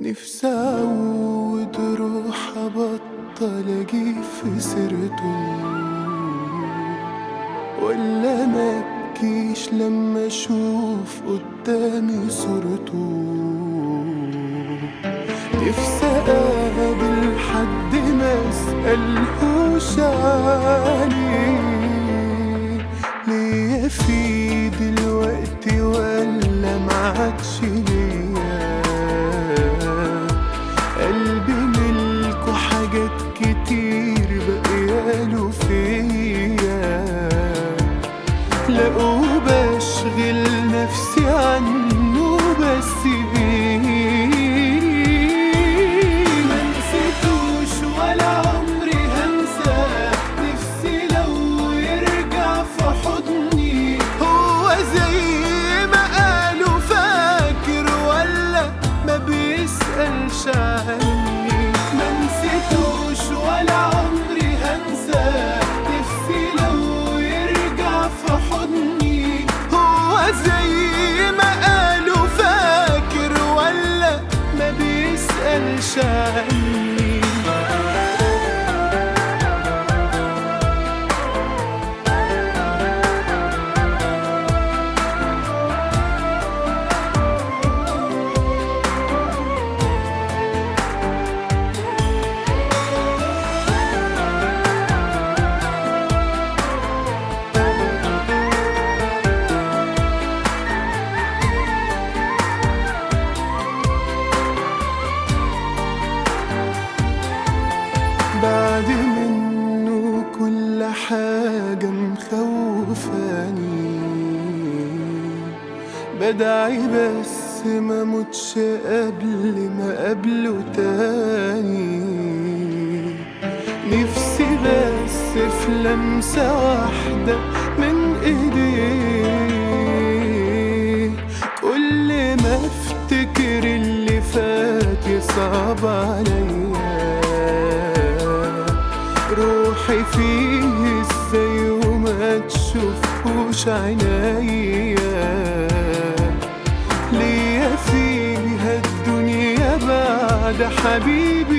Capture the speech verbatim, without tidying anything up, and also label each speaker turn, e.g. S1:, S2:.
S1: نفسي أعود روح أبطل أجي في سيرته، ولا مبكيش لما أشوف قدامي صورته. نفسي أقابل حد ما أسألهوش عليه، ليا في دلوقتي ولا معادش ليا. قلبي ملكه حاجات كتير بقياله فيا، لا وبشغل نفسي عنه بس بيه. ما نسيتوش ولا عمري هنساه، نفسي لو يرجع في حضني. هو زي ما قالوا فاكر ولا ما بيسألش عني. ما نسيتوش ولا عمري هنساه، نفسي لو يرجع في حضني. هو زي ما قالوا فاكر ولا ما بيسألش عني. بعد منه كل حاجة مخوفاني، بدعي بس ما موتش قبل ما قابله تاني. نفسي بس في لمسة واحدة من ايديه، كل ما افتكر اللي فات يصعب عليا. روحي فيه ازاي وما تشوفوش عينيا، ليا فيها الدنيا بعد حبيبي